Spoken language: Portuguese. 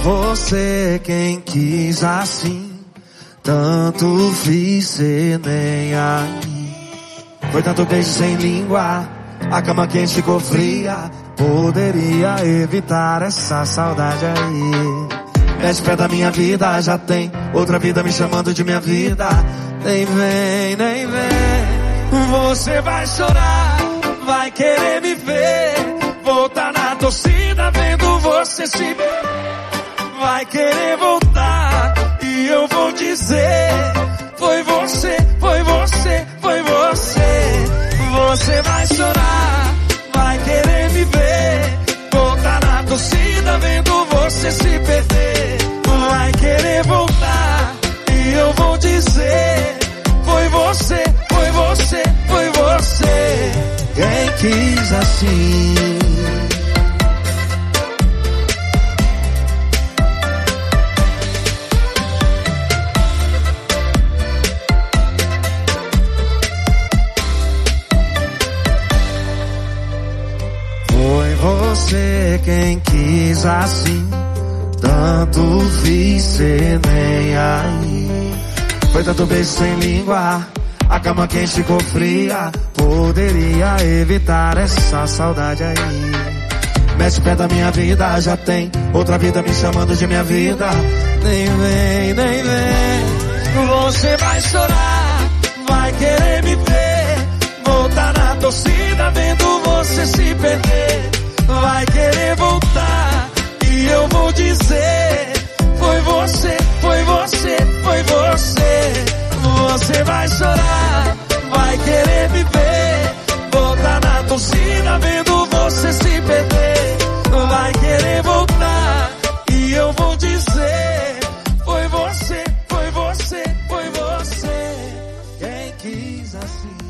você quem quis assim, tanto fiz cê nem aí. Foi tanto beijo sem língua, a cama quente ficou fria. Poderia evitar essa saudade aí. Mete pé da minha vida, já tem outra vida me chamando de minha vida. Nem vem, nem vem. Você vai chorar, vai querer me ver, voltar na torcida vendo você se ver. Vai querer voltar e eu vou dizer: foi você, foi você, foi você. Você vai chorar, vai querer me ver, voltar na torcida vendo você se perder. Vai querer voltar e eu vou dizer: foi você, foi você, foi você quem quis assim. Foi você quem quis assim, tanto fiz cê nem aí. Foi tanto beijo sem língua, a cama quente ficou fria. Poderia evitar essa saudade aí. Mete pé da minha vida, já tem outra vida me chamando de minha vida. Nem vem, nem vem. Você vai chorar, vai querer me ver, voltar na torcida vendo você se perder. Vai querer voltar e eu vou dizer: foi você, foi você, foi você. Você vai chorar, vai querer me ver, voltar na torcida vendo você se perder. Vai querer voltar e eu vou dizer: foi você, foi você, foi você quem quis assim.